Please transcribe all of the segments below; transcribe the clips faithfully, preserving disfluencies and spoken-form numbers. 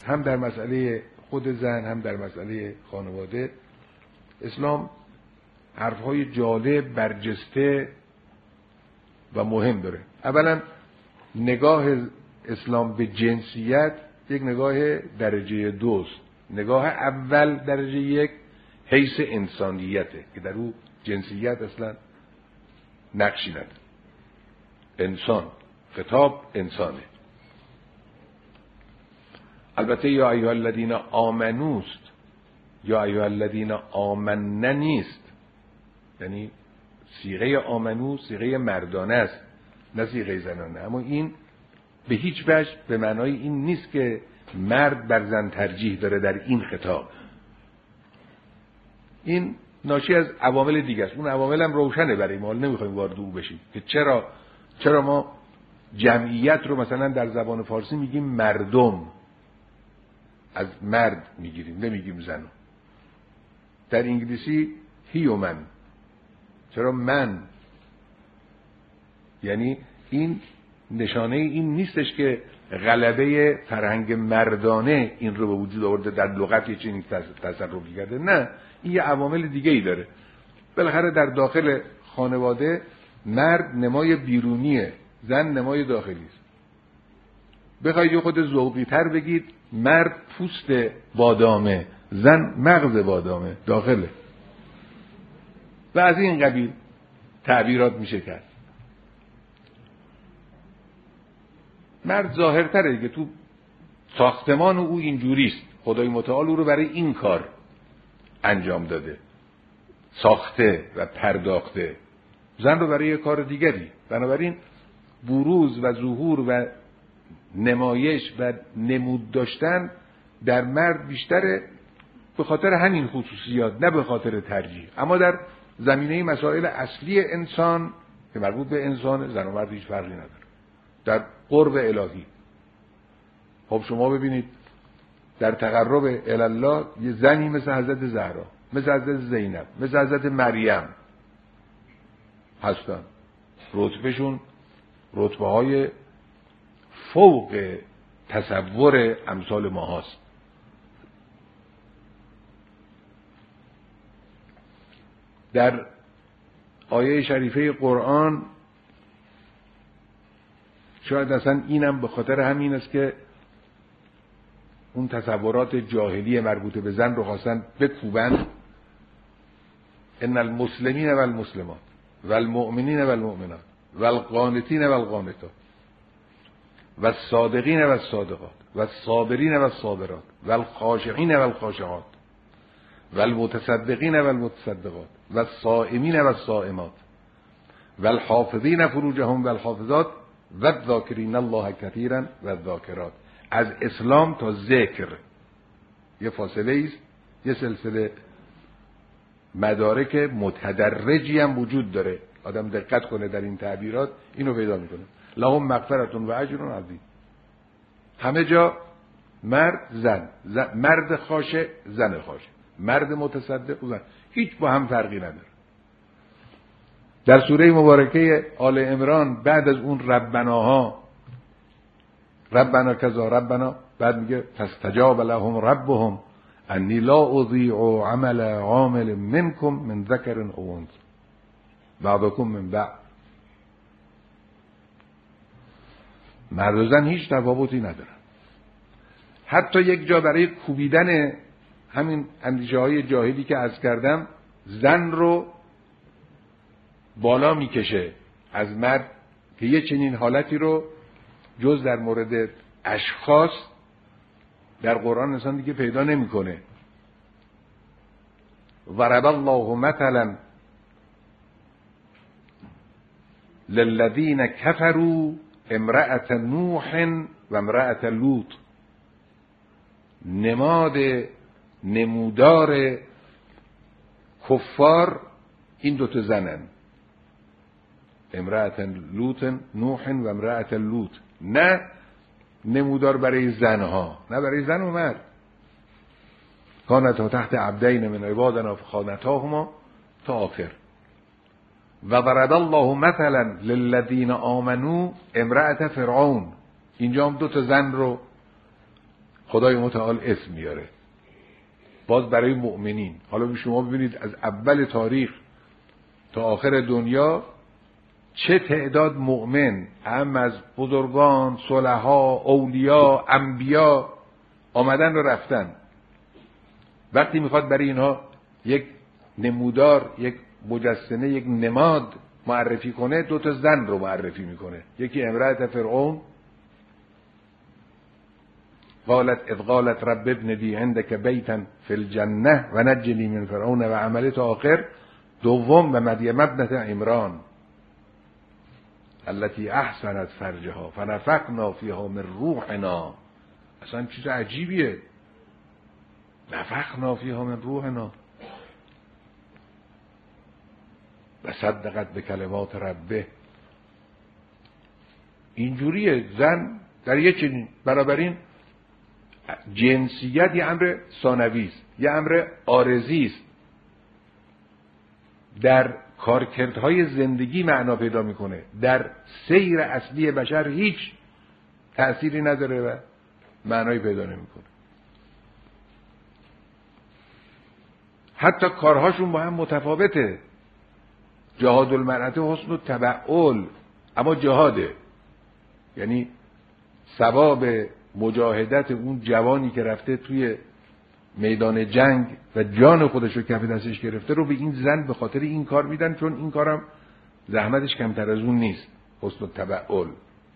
هم در مسئله خود زن هم در مسئله خانواده اسلام حرفهای جالب، برجسته و مهم داره. اولا نگاه اسلام به جنسیت یک نگاه درجه دوست. نگاه اول درجه یک حیث انسانیته که در او جنسیت اصلا نقشی نداره. انسان، خطاب انسانه. البته یا ایها الذین آمنوست، یا ایها الذین آمنن نیست، یعنی صیغه آمنو صیغه مردانه است نه صیغه زنانه. اما این به هیچ وجه به معنای این نیست که مرد بر زن ترجیح داره در این خطاب. این ناشی از عوامل دیگه است. اون عوامل هم روشنه برای ما، نمیخوایم وارد او بشیم که چرا چرا ما جمعیت رو مثلا در زبان فارسی میگیم مردم، از مرد میگیریم نمیگیم زن. در انگلیسی هیومن، چرا من؟ یعنی این نشانه این نیستش که غلبه فرهنگ مردانه این رو به وجود آورده در لغت یه چنین تصرفی کرده. نه، این یه عوامل دیگه ای داره. بالاخره در داخل خانواده مرد نمای بیرونیه، زن نمای داخلی است. بخواید خود ذوقی تر بگید، مرد پوست بادامه، زن مغز بادامه داخله. و از این قبیل تعبیرات میشه کرد. مرد ظاهرتره که تو ساختمان او اینجوریست، خدای متعال او رو برای این کار انجام داده، ساخته و پرداخته. زن رو برای یک کار دیگری. بنابراین بروز و ظهور و نمایش و نمود داشتن در مرد بیشتره به خاطر همین خصوصیات، نه به خاطر ترجیح. اما در زمینه مسائل اصلی انسان که مربوط به انسان، زن و مرد هیچ فرقی نداره در قرب الهی. خب شما ببینید در تقرب الله یه زنی مثل حضرت زهرا، مثل حضرت زینب، مثل حضرت مریم هستن، رتبهشون رتبه های فوق تصور امثال ما هست. در آیه شریفه قرآن شاید اصلا اینم به خاطر همین است که اون تصورات جاهلی مربوط به زن رو خواستن بکوبن. ان المسلمین و المسلمات و المؤمنین و المؤمنات و القانتین و القانتات و الصادقین و الصادقات و الصابرین و الصابرات و الخاشعین و الخاشعات و المتصدقین و المتصدقات و الصائمین و الصائمات و الحافظین فروجهم و الحافظات و الذاکرین الله کثیرا و الذاکرات. از اسلام تا ذکر یه فاصله است، یه سلسله مدارک متدرجی هم وجود داره. آدم دقت کنه در این تعبیرات اینو پیدا میکنه. لهم مغفرة و اجر عظیم. همه جا مرد زن، زن مرد خاشع زن خاشع، مرد متصدق زن، هیچ با هم فرقی نداره. در سوره مبارکه آل عمران بعد از اون ربناها، ربنا کذا ربنا، بعد میگه فاستجاب لهم ربهم انی لا اضیع عمل عامل منکم من ذکر او انثی بعضکم من بعض. مرد و زن هیچ تفاوتی ندارن. حتی یک جا برای کوبیدن همین اندیشه های جاهلی که عرض کردم، زن رو بالا میکشه از مرد که یه چنین حالتی رو جز در مورد اشخاص در قرآن انسان دیگه پیدا نمیکنه. ضرب الله مثلا للذین کفروا امرأة نوح و امرأة لوط. نماد نمودار کفار این دوتا زنن، امرأة لوط نوح و امرأة لوط. نه نمودار برای زنها، نه برای زن و مرد. کانتا تحت عبدین من عبادنا فخانتاهما تا آخر. و ضرب الله مثلا للذین آمنوا امرأة فرعون. اینجا هم دو تا زن رو خدای متعال اسم میاره. باز برای مؤمنین. حالا شما ببینید از اول تاریخ تا آخر دنیا چه تعداد مؤمن، هم از بزرگان، صلحا، اولیا، انبیا آمدن و رفتن. وقتی میخواد برای اینها یک نمودار، یک مجسمه، یک نماد معرفی کنه، دو تا زن رو معرفی میکنه. یکی امرأت فرعون، قالت اذ قالت رب ابن لی عندک بیتا فی الجنه و نجنی من فرعون و عمله تا آخر. دوم و مریم ابنت عمران التي احسنت فرجها فنفخنا فیها من روحنا. اصلا چیز عجیبیه، نفخنا فیها من روحنا و صدقت به کلمات ربه. اینجوریه زن در یه چنین. بنابراین جنسیت یه امر ثانوی است، یه امر عارضی است، در کارکردهای زندگی معنا پیدا میکنه، در سیر اصلی بشر هیچ تأثیری نداره و معنایی پیدا نمیکنه. حتی کارهاشون با هم متفاوته. جهاد المرأة حسن التبعل، اما جهاده، یعنی ثواب مجاهدت اون جوانی که رفته توی میدان جنگ و جان خودش رو کف دستش گرفته رو به این زن به خاطر این کار میدن، چون این کارم زحمتش کمتر از اون نیست. حسن التبعل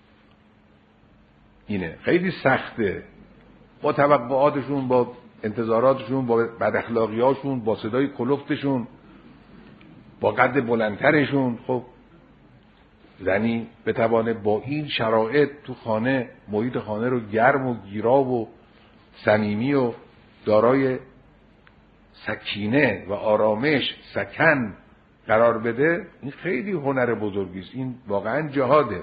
اینه. خیلی سخته، با توقعاتشون، با انتظاراتشون، با بد اخلاقیاشون، با صدای کلفتشون، با قد بلندترشون. خب زنی بتوانه با این شرایط تو خانه، محیط خانه رو گرم و گیراب و صمیمی و دارای سکینه و آرامش، سکن قرار بده، این خیلی هنر بزرگی است. این واقعا جهاده.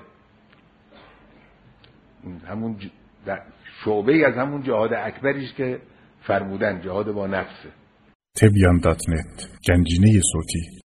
این همون ج... شعبه از همون جهاد اکبری است که فرمودن، جهاد با نفسه. تبیان دات نت، گنجینه صوتی.